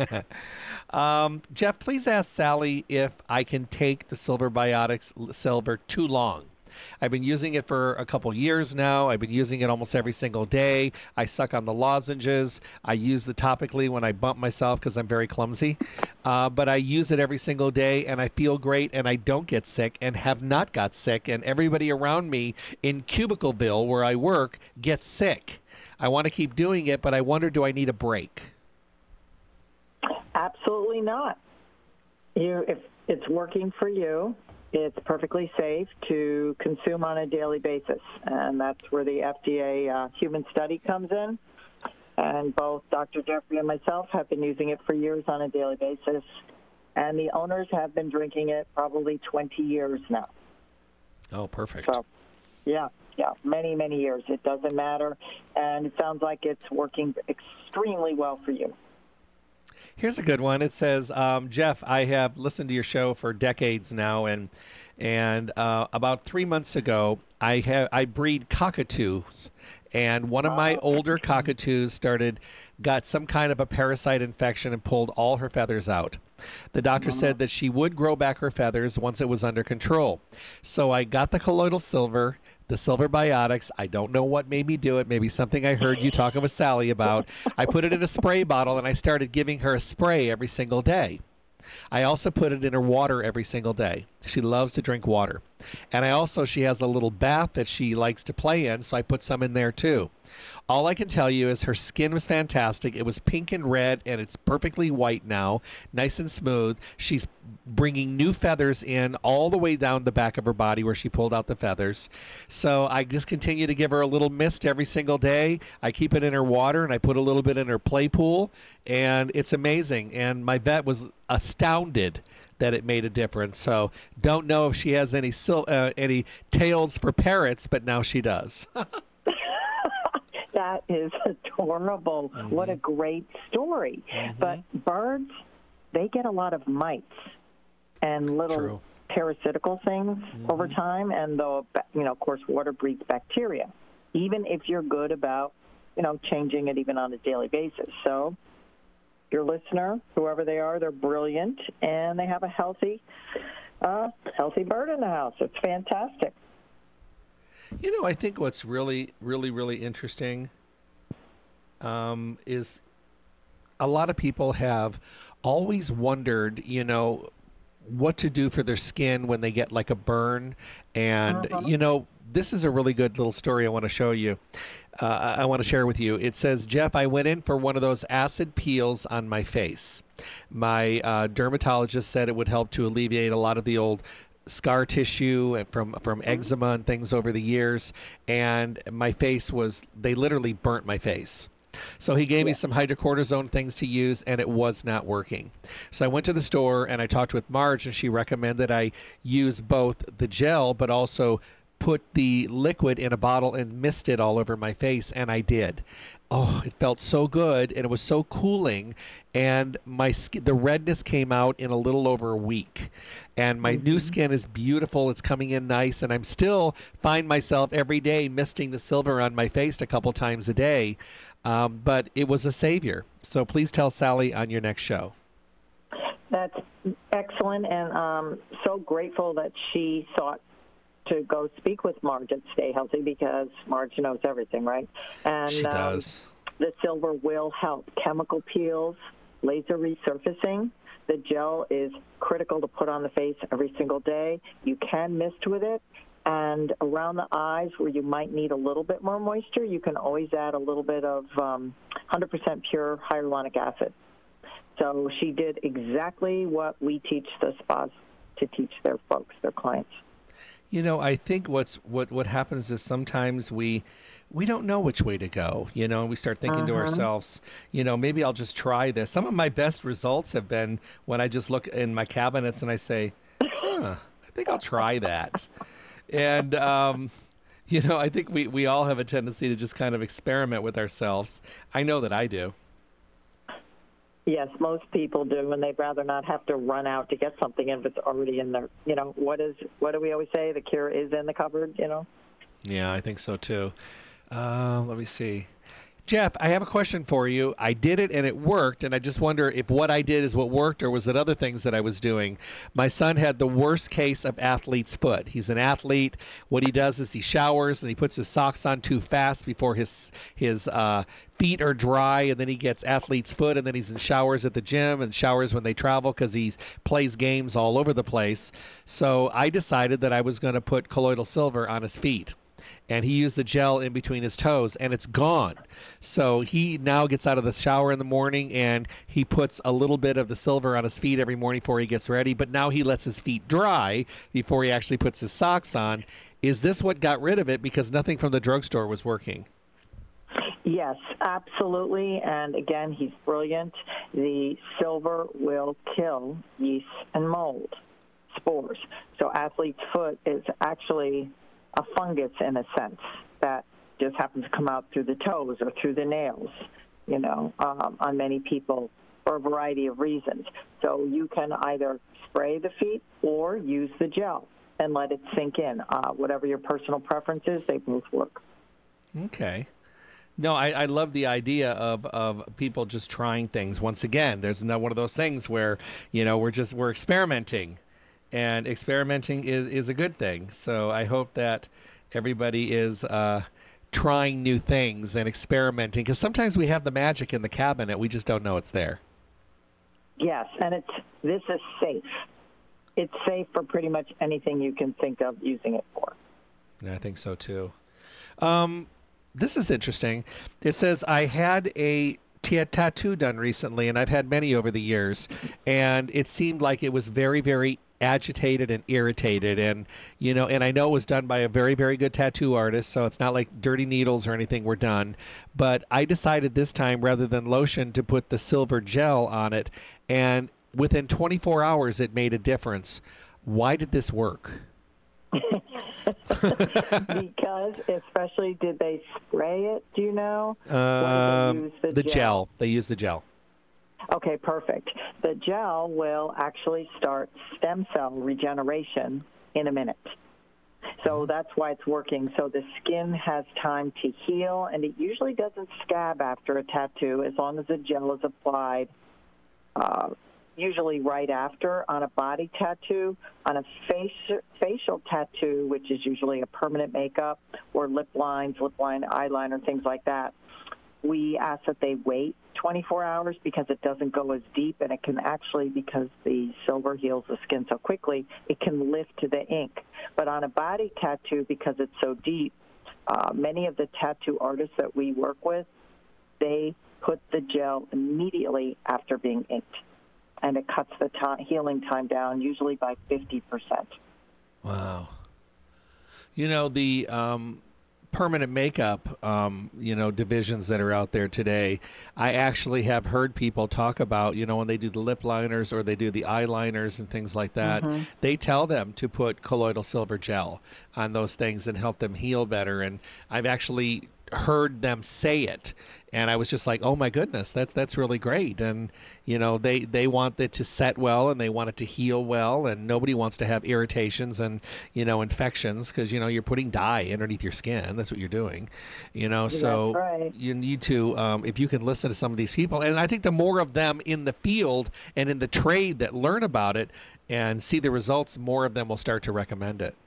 um, Jeff, please ask Sally if I can take the Silver Biotics Silver too long. I've been using it for a couple years now. I've been using it almost every single day. I suck on the lozenges. I use the topically when I bump myself because I'm very clumsy. Uh, but I use it every single day, and I feel great, and I don't get sick and have not got sick. And everybody around me in Cubicleville, where I work, gets sick. I want to keep doing it, but I wonder, do I need a break? Absolutely not. You, if it's working for you, it's perfectly safe to consume on a daily basis, and that's where the F D A uh, human study comes in. And both Doctor Jeffrey and myself have been using it for years on a daily basis, and the owners have been drinking it probably twenty years now. Oh, perfect. So, yeah, yeah, many, many years. It doesn't matter, and it sounds like it's working extremely well for you. Here's a good one. It says, um, Jeff, I have listened to your show for decades now, and and uh, about three months ago, I have I breed cockatoos, and one of my older cockatoos started got some kind of a parasite infection and pulled all her feathers out. The doctor said that she would grow back her feathers once it was under control. So I got the colloidal silver, the Silver Biotics. I don't know what made me do it. Maybe something I heard you talking with Sally about. I put it in a spray bottle, and I started giving her a spray every single day. I also put it in her water every single day. She loves to drink water. And I also, she has a little bath that she likes to play in, so I put some in there too. All I can tell you is her skin was fantastic. It was pink and red, and it's perfectly white now, nice and smooth. She's bringing new feathers in all the way down the back of her body where she pulled out the feathers. So I just continue to give her a little mist every single day. I keep it in her water, and I put a little bit in her play pool, and it's amazing. And my vet was astounded that it made a difference. So don't know if she has any sil- uh, any tails for parrots, but now she does. That is adorable. Mm-hmm. What a great story. Mm-hmm. But birds, they get a lot of mites and little True. parasitical things mm-hmm. over time, and the, you know, of course, water breeds bacteria, even if you're good about, you know, changing it even on a daily basis. So your listener, whoever they are, they're brilliant, and they have a healthy, uh, healthy bird in the house. It's fantastic. You know, I think what's really, really, really interesting um, is a lot of people have always wondered, you know, what to do for their skin when they get like a burn. And, Uh-huh. you know, this is a really good little story I want to show you. Uh, I want to share with you. It says, Jeff, I went in for one of those acid peels on my face. My uh, dermatologist said it would help to alleviate a lot of the old scar tissue from from eczema and things over the years, and my face was, they literally burnt my face. So he gave me some hydrocortisone things to use, and it was not working. So I went to the store and I talked with Marge, and she recommended I use both the gel but also put the liquid in a bottle and mist it all over my face, and I did. Oh, it felt so good, and it was so cooling, and my skin, the redness came out in a little over a week, and my mm-hmm. new skin is beautiful. It's coming in nice, and I'm still find myself every day misting the silver on my face a couple times a day, um, but it was a savior. So please tell Sally on your next show. That's excellent, and um, so grateful that she thought to go speak with Marge at Stay Healthy, because Marge knows everything, right? And she does. Um, the silver will help. Chemical peels, laser resurfacing. The gel is critical to put on the face every single day. You can mist with it. And around the eyes where you might need a little bit more moisture, you can always add a little bit of um, one hundred percent pure hyaluronic acid. So she did exactly what we teach the spas to teach their folks, their clients. You know, I think what's what what happens is sometimes we we don't know which way to go, you know, and we start thinking uh-huh. to ourselves, you know, maybe I'll just try this. Some of my best results have been when I just look in my cabinets and I say, huh, I think I'll try that. And, um, you know, I think we, we all have a tendency to just kind of experiment with ourselves. I know that I do. Yes, most people do, and they'd rather not have to run out to get something if it's already in there. You know, what is what do we always say? The cure is in the cupboard, you know? Yeah, I think so, too. Uh, let me see. Jeff, I have a question for you. I did it and it worked, and I just wonder if what I did is what worked, or was it other things that I was doing? My son had the worst case of athlete's foot. He's an athlete. What he does is he showers and he puts his socks on too fast before his his uh, feet are dry, and then he gets athlete's foot, and then he's in showers at the gym and showers when they travel because he plays games all over the place. So I decided that I was going to put colloidal silver on his feet. And he used the gel in between his toes, and it's gone. So he now gets out of the shower in the morning, and he puts a little bit of the silver on his feet every morning before he gets ready. But now he lets his feet dry before he actually puts his socks on. Is this what got rid of it? Because nothing from the drugstore was working. Yes, absolutely. And again, he's brilliant. The silver will kill yeast and mold spores. So athlete's foot is actually a fungus in a sense that just happens to come out through the toes or through the nails, you know, um, on many people for a variety of reasons. So you can either spray the feet or use the gel and let it sink in. Uh, whatever your personal preference is, they both work. Okay. No, I, I love the idea of, of people just trying things. Once again, there's not one of those things where, you know, we're just, we're experimenting. And experimenting is, is a good thing. So I hope that everybody is uh, trying new things and experimenting, because sometimes we have the magic in the cabinet. We just don't know it's there. Yes, and it's this is safe. It's safe for pretty much anything you can think of using it for. I think so, too. Um, this is interesting. It says, I had a t- tattoo done recently, and I've had many over the years, and it seemed like it was very, very agitated and irritated, and you know, and I know it was done by a very, very good tattoo artist, so it's not like dirty needles or anything were done. But I decided this time, rather than lotion, to put the silver gel on it, and within twenty-four hours it made a difference. Why did this work? Because, especially, did they spray it? Do you know? Um, or did they use the, the gel? gel. They use the gel. Okay, perfect. The gel will actually start stem cell regeneration in a minute. So that's why it's working. So the skin has time to heal, and it usually doesn't scab after a tattoo as long as the gel is applied, uh, usually right after on a body tattoo. On a face, facial tattoo, which is usually a permanent makeup, or lip lines, lip line, eyeliner, things like that, we ask that they wait twenty-four hours because it doesn't go as deep, and it can actually, because the silver heals the skin so quickly, it can lift to the ink. But on a body tattoo, because it's so deep, uh, many of the tattoo artists that we work with, they put the gel immediately after being inked, and it cuts the t- healing time down, usually by fifty percent. Wow. You know, the um, permanent makeup, um, you know, divisions that are out there today, I actually have heard people talk about, you know, when they do the lip liners or they do the eyeliners and things like that, mm-hmm. they tell them to put colloidal silver gel on those things and help them heal better. And I've actually heard them say it, and I was just like, oh my goodness, that's that's really great. And you know, they they want it to set well, and they want it to heal well, and nobody wants to have irritations and, you know, infections, because, you know, you're putting dye underneath your skin. That's what you're doing, you know. So right. You need to, um, if you can listen to some of these people, and I think the more of them in the field and in the trade that learn about it and see the results, more of them will start to recommend it.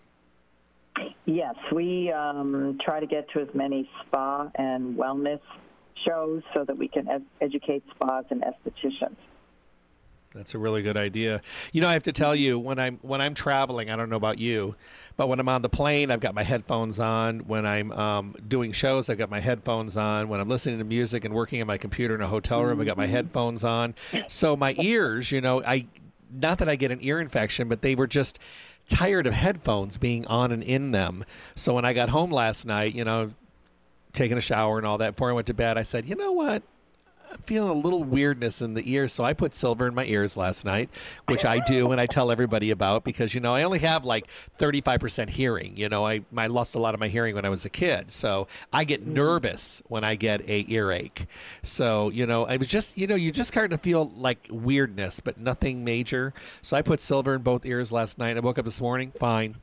Yes, we um, try to get to as many spa and wellness shows so that we can ed- educate spas and estheticians. That's a really good idea. You know, I have to tell you, when I'm when I'm traveling, I don't know about you, but when I'm on the plane, I've got my headphones on. When I'm um, doing shows, I've got my headphones on. When I'm listening to music and working on my computer in a hotel room, I've got my headphones on. So my ears, you know, I not that I get an ear infection, but they were just tired of headphones being on and in them. So when I got home last night, you know, taking a shower and all that, before I went to bed, I said, you know what? I'm feeling a little weirdness in the ears. So I put silver in my ears last night, which I do and I tell everybody about, because, you know, I only have like thirty-five percent hearing. You know, I, I lost a lot of my hearing when I was a kid. So I get nervous when I get a earache. So, you know, I was just, you know, you just kind of feel like weirdness, but nothing major. So I put silver in both ears last night. I woke up this morning, fine.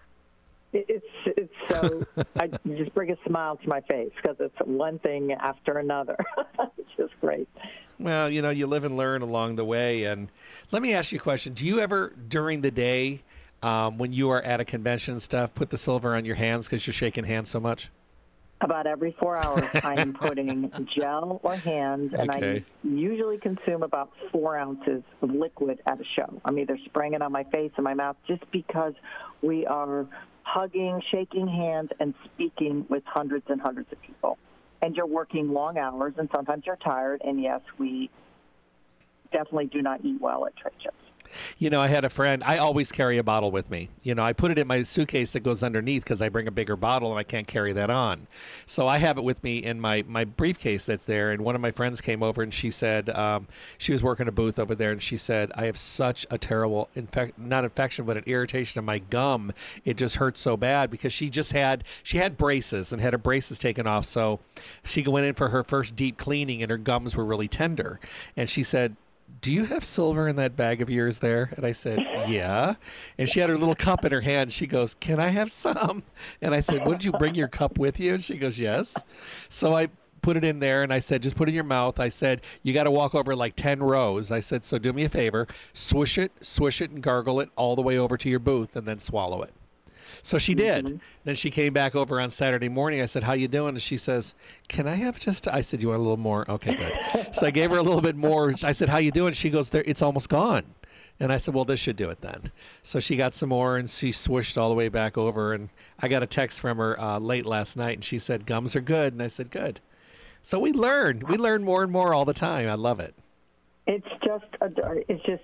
It's it's so I just bring a smile to my face, because it's one thing after another. It's just great. Well, you know, you live and learn along the way. And let me ask you a question: do you ever, during the day, um, when you are at a convention and stuff, put the silver on your hands because you're shaking hands so much? About every four hours, I am putting gel or hands, and okay. I usually consume about four ounces of liquid at a show. I'm either spraying it on my face and my mouth, just because we are hugging, shaking hands, and speaking with hundreds and hundreds of people. And you're working long hours, and sometimes you're tired, and yes, we definitely do not eat well at trade shows. You know, I had a friend, I always carry a bottle with me. You know, I put it in my suitcase that goes underneath because I bring a bigger bottle and I can't carry that on. So I have it with me in my, my briefcase that's there. And one of my friends came over and she said, um, she was working a booth over there, and she said, I have such a terrible, infec- not infection, but an irritation in my gum. It just hurts so bad, because she just had, she had braces and had her braces taken off. So she went in for her first deep cleaning and her gums were really tender. And she said, do you have silver in that bag of yours there? And I said, yeah. And she had her little cup in her hand. She goes, can I have some? And I said, wouldn't you bring your cup with you? And she goes, yes. So I put it in there, and I said, just put it in your mouth. I said, you got to walk over like ten rows. I said, so do me a favor, swish it, swish it, and gargle it all the way over to your booth, and then swallow it. So she did. Mm-hmm. Then she came back over on Saturday morning. I said, how you doing? And she says, can I have just, I said, you want a little more? Okay, good. So I gave her a little bit more. I said, how you doing? She goes, there, it's almost gone. And I said, well, this should do it then. So she got some more, and she swished all the way back over. And I got a text from her uh, late last night, and she said, gums are good. And I said, good. So we learn. We learn more and more all the time. I love it. It's just, a, it's just,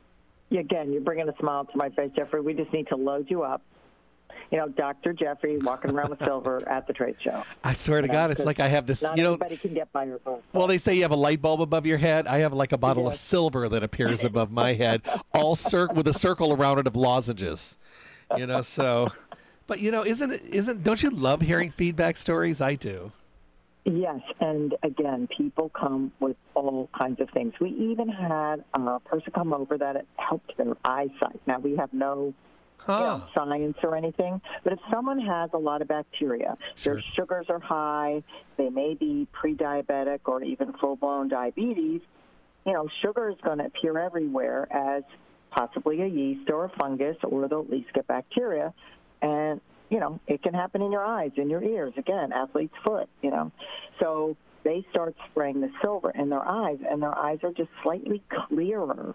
again, you're bringing a smile to my face, Jeffrey. We just need to load you up. You know, Doctor Jeffrey walking around with silver at the trade show. I swear to you God, know, it's like I have this, not you know. everybody can get by your phone. Well, they say you have a light bulb above your head. I have like a bottle yes. of silver that appears above my head, all cir- with a circle around it of lozenges. You know, so, but you know, isn't it, isn't, don't you love hearing feedback stories? I do. Yes, and again, people come with all kinds of things. We even had a person come over that it helped their eyesight. Now, we have no Huh. you know, science or anything, but if someone has a lot of bacteria, sure. their sugars are high, they may be pre-diabetic or even full-blown diabetes, you know, sugar is going to appear everywhere as possibly a yeast or a fungus, or they'll at least get bacteria. And you know, it can happen in your eyes, in your ears. Again, athlete's foot, you know. So they start spraying the silver in their eyes, and their eyes are just slightly clearer.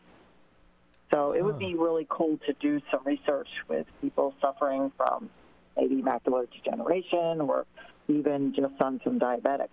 So it would be really cool to do some research with people suffering from maybe macular degeneration or even just on some diabetics.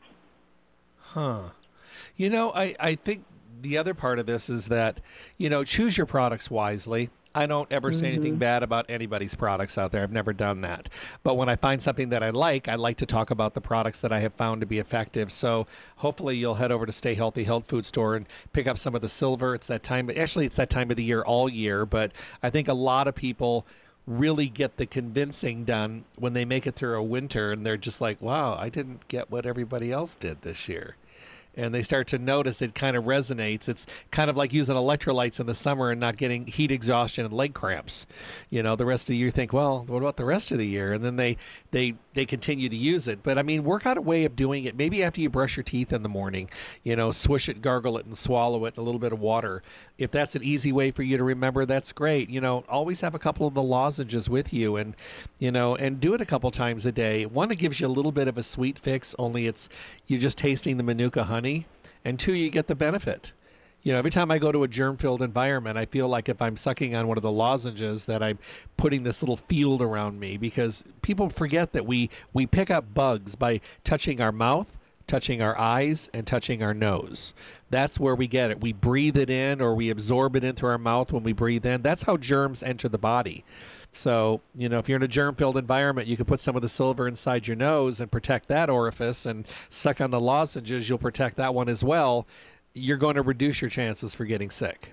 Huh. You know, I, I think the other part of this is that, you know, choose your products wisely. I don't ever say mm-hmm. anything bad about anybody's products out there. I've never done that. But when I find something that I like, I like to talk about the products that I have found to be effective. So hopefully you'll head over to Stay Healthy Health Food Store and pick up some of the silver. It's that time. Actually, it's that time of the year all year. But I think a lot of people really get the convincing done when they make it through a winter and they're just like, wow, I didn't get what everybody else did this year. And they start to notice it kind of resonates. It's kind of like using electrolytes in the summer and not getting heat exhaustion and leg cramps. You know, the rest of the year you think, well, what about the rest of the year? And then they, they, they continue to use it. But I mean, work out a way of doing it. Maybe after you brush your teeth in the morning, you know, swish it, gargle it, and swallow it in a little bit of water. If that's an easy way for you to remember, that's great. You know, always have a couple of the lozenges with you and, you know, and do it a couple times a day. One, it gives you a little bit of a sweet fix, only it's, you're just tasting the Manuka honey. And two, you get the benefit. You know, every time I go to a germ-filled environment, I feel like if I'm sucking on one of the lozenges that I'm putting this little field around me, because people forget that we, we pick up bugs by touching our mouth, touching our eyes, and touching our nose. That's where we get it. We breathe it in or we absorb it in through our mouth when we breathe in. That's how germs enter the body. So, you know, if you're in a germ-filled environment, you can put some of the silver inside your nose and protect that orifice and suck on the lozenges. You'll protect that one as well. You're going to reduce your chances for getting sick.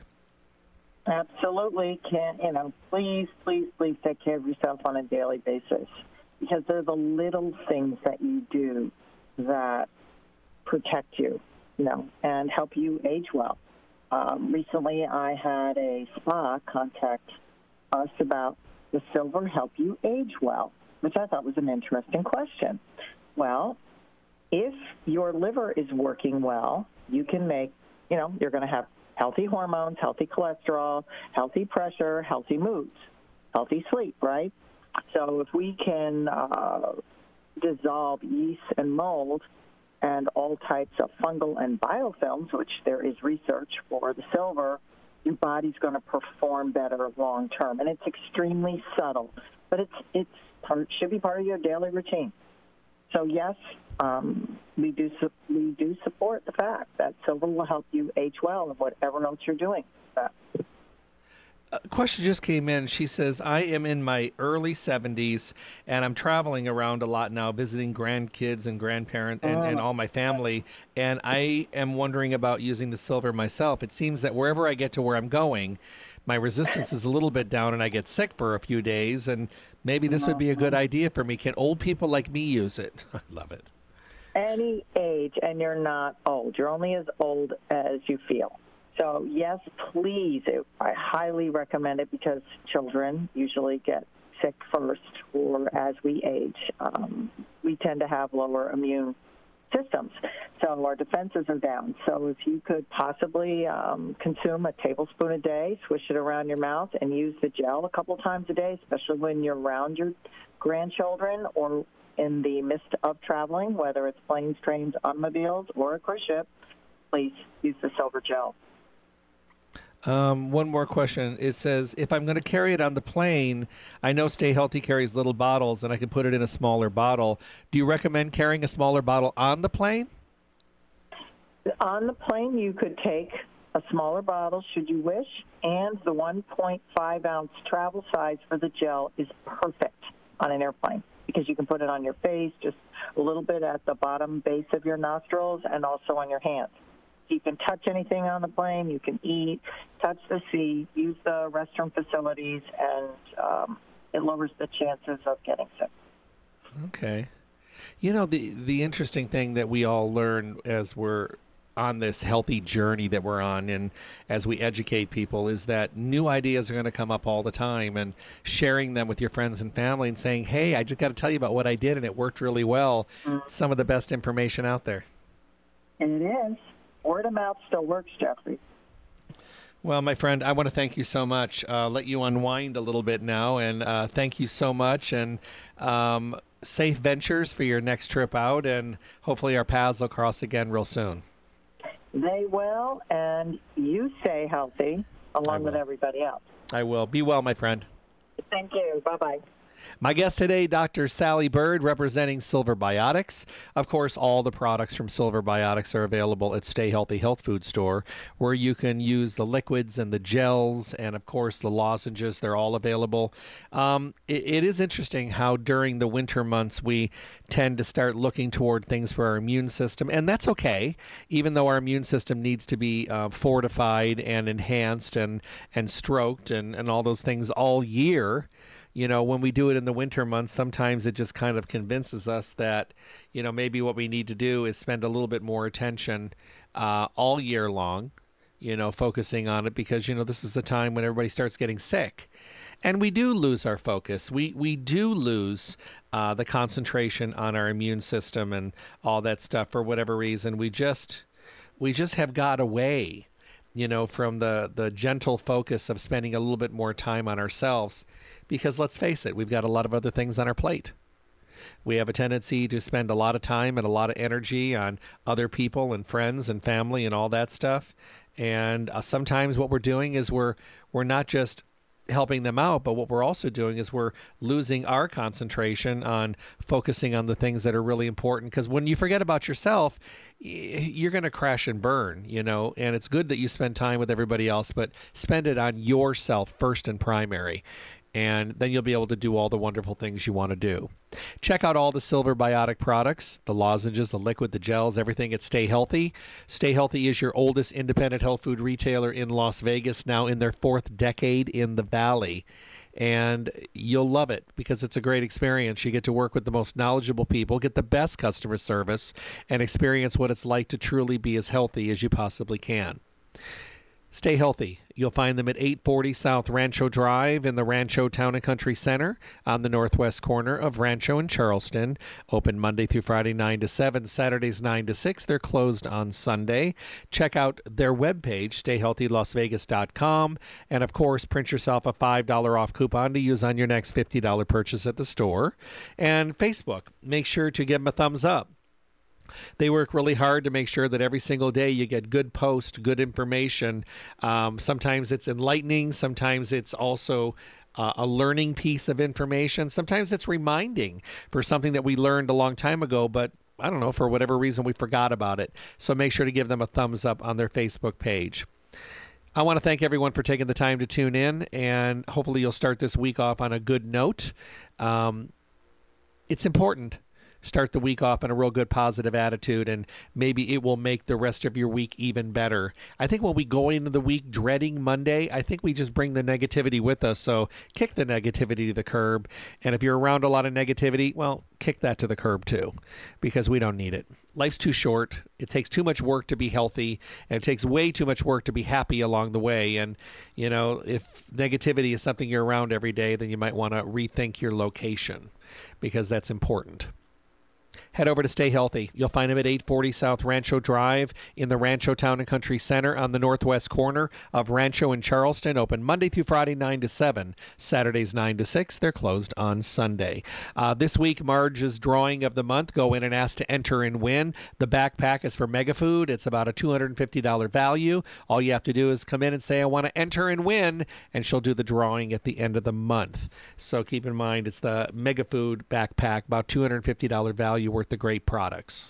Absolutely. Can you know, please, please, please take care of yourself on a daily basis, because they're the little things that you do that protect you, you know, and help you age well. Um, recently, I had a spa contact us about the silver help you age well, which I thought was an interesting question. Well, if your liver is working well, you can make, you know, you're going to have healthy hormones, healthy cholesterol, healthy pressure, healthy moods, healthy sleep, right? So if we can uh, dissolve yeast and mold and all types of fungal and biofilms, which there is research for the silver, your body's going to perform better long term. And it's extremely subtle, but it's it's part, should be part of your daily routine. So yes, um, we do su- we do support the fact that silver will help you age well in whatever else you're doing. A question just came in. She says, I am in my early seventies and I'm traveling around a lot now, visiting grandkids and grandparents and, and all my family. And I am wondering about using the silver myself. It seems that wherever I get to where I'm going, my resistance is a little bit down and I get sick for a few days. And maybe this would be a good idea for me. Can old people like me use it? I love it. Any age, and you're not old. You're only as old as you feel. So, yes, please, it, I highly recommend it, because children usually get sick first, or as we age, um, we tend to have lower immune systems. So our defenses are down. So if you could possibly um, consume a tablespoon a day, swish it around your mouth, and use the gel a couple times a day, especially when you're around your grandchildren or in the midst of traveling, whether it's planes, trains, automobiles, or a cruise ship, please use the silver gel. Um, one more question. It says, if I'm going to carry it on the plane, I know Stay Healthy carries little bottles and I can put it in a smaller bottle. Do you recommend carrying a smaller bottle on the plane? On the plane, you could take a smaller bottle should you wish, and the one point five ounce travel size for the gel is perfect on an airplane, because you can put it on your face, just a little bit at the bottom base of your nostrils, and also on your hands. You can touch anything on the plane. You can eat, touch the seat, use the restroom facilities, and um, it lowers the chances of getting sick. Okay. You know, the the interesting thing that we all learn as we're on this healthy journey that we're on, and as we educate people, is that new ideas are going to come up all the time, and sharing them with your friends and family and saying, hey, I just got to tell you about what I did and it worked really well. Mm-hmm. Some of the best information out there. And it is. Word of mouth still works, Jeffrey. Well, my friend, I want to thank you so much. Uh, let you unwind a little bit now, and uh, thank you so much. And um, safe ventures for your next trip out, and hopefully our paths will cross again real soon. They will, and you stay healthy along with everybody else. I will. Be well, my friend. Thank you. Bye-bye. My guest today, Doctor Sally Bird, representing Silver Biotics. Of course, all the products from Silver Biotics are available at Stay Healthy Health Food Store, where you can use the liquids and the gels and, of course, the lozenges. They're all available. Um, it, it is interesting how during the winter months we tend to start looking toward things for our immune system, and that's okay, even though our immune system needs to be uh, fortified and enhanced and, and stroked and, and all those things all year. You know, when we do it in the winter months, sometimes it just kind of convinces us that, you know, maybe what we need to do is spend a little bit more attention uh, all year long, you know, focusing on it because, you know, this is a time when everybody starts getting sick. And we do lose our focus. We we do lose uh, the concentration on our immune system and all that stuff for whatever reason. We just we just have got away, you know, from the, the gentle focus of spending a little bit more time on ourselves. Because let's face it, we've got a lot of other things on our plate. We have a tendency to spend a lot of time and a lot of energy on other people and friends and family and all that stuff. And uh, sometimes what we're doing is we're we're not just helping them out, but what we're also doing is we're losing our concentration on focusing on the things that are really important. Because when you forget about yourself, you're going to crash and burn, you know, and it's good that you spend time with everybody else, but spend it on yourself first and primary. And then you'll be able to do all the wonderful things you want to do. Check out all the Silver Biotic products, the lozenges, the liquid, the gels, everything at Stay Healthy. Stay Healthy is your oldest independent health food retailer in Las Vegas, now in their fourth decade in the Valley. And you'll love it because it's a great experience. You get to work with the most knowledgeable people, get the best customer service, and experience what it's like to truly be as healthy as you possibly can. Stay Healthy. You'll find them at eight forty South Rancho Drive in the Rancho Town and Country Center on the northwest corner of Rancho and Charleston. Open Monday through Friday, nine to seven, Saturdays, nine to six. They're closed on Sunday. Check out their webpage, stay healthy las vegas dot com. And, of course, print yourself a five dollars off coupon to use on your next fifty dollars purchase at the store. And Facebook, make sure to give them a thumbs up. They work really hard to make sure that every single day you get good posts, good information. Um, sometimes it's enlightening. Sometimes it's also uh, a learning piece of information. Sometimes it's reminding for something that we learned a long time ago, but I don't know, for whatever reason we forgot about it. So make sure to give them a thumbs up on their Facebook page. I want to thank everyone for taking the time to tune in, and hopefully you'll start this week off on a good note. Um, it's important. Start the week off in a real good positive attitude, and maybe it will make the rest of your week even better. I think when we go into the week dreading Monday, I think we just bring the negativity with us. So kick the negativity to the curb. And if you're around a lot of negativity, well, kick that to the curb too, because we don't need it. Life's too short. It takes too much work to be healthy, and it takes way too much work to be happy along the way. And, you know, if negativity is something you're around every day, then you might want to rethink your location, because that's important. Head over to Stay Healthy. You'll find them at eight forty South Rancho Drive in the Rancho Town and Country Center on the northwest corner of Rancho and Charleston. Open Monday through Friday, nine to seven. Saturdays, nine to six. They're closed on Sunday. Uh, this week, Marge's drawing of the month. Go in and ask to enter and win. The backpack is for Mega Food. It's about a two hundred fifty dollars value. All you have to do is come in and say, I want to enter and win, and she'll do the drawing at the end of the month. So keep in mind, it's the Mega Food backpack, about two hundred fifty dollars value, worth the great products.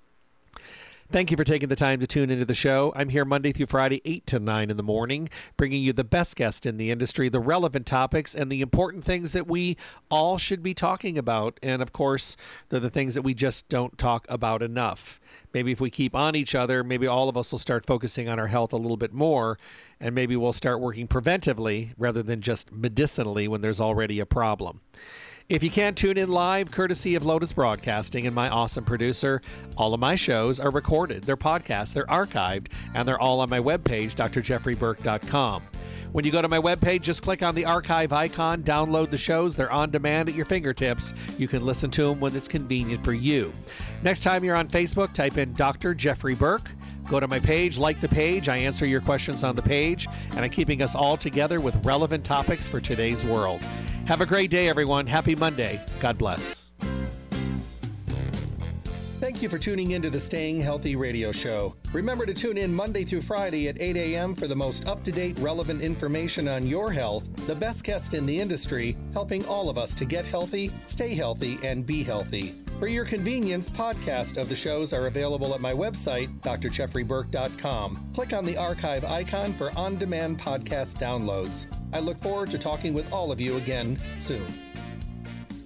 Thank you for taking the time to tune into the show. I'm here Monday through Friday, eight to nine in the morning, bringing you the best guest in the industry, the relevant topics, and the important things that we all should be talking about. And, of course, they're the things that we just don't talk about enough. Maybe if we keep on each other, maybe all of us will start focusing on our health a little bit more, and maybe we'll start working preventively rather than just medicinally when there's already a problem. If you can't tune in live, courtesy of Lotus Broadcasting and my awesome producer, all of my shows are recorded. They're podcasts, they're archived, and they're all on my webpage, d r jeffrey burke dot com. When you go to my webpage, just click on the archive icon, download the shows. They're on demand at your fingertips. You can listen to them when it's convenient for you. Next time you're on Facebook, type in Doctor Jeffrey Burke. Go to my page, like the page. I answer your questions on the page, and I'm keeping us all together with relevant topics for today's world. Have a great day, everyone. Happy Monday. God bless. Thank you for tuning into the Staying Healthy Radio Show. Remember to tune in Monday through Friday at eight a.m. for the most up-to-date, relevant information on your health, the best guest in the industry, helping all of us to get healthy, stay healthy, and be healthy. For your convenience, podcasts of the shows are available at my website, d r jeffrey burke dot com. Click on the archive icon for on-demand podcast downloads. I look forward to talking with all of you again soon.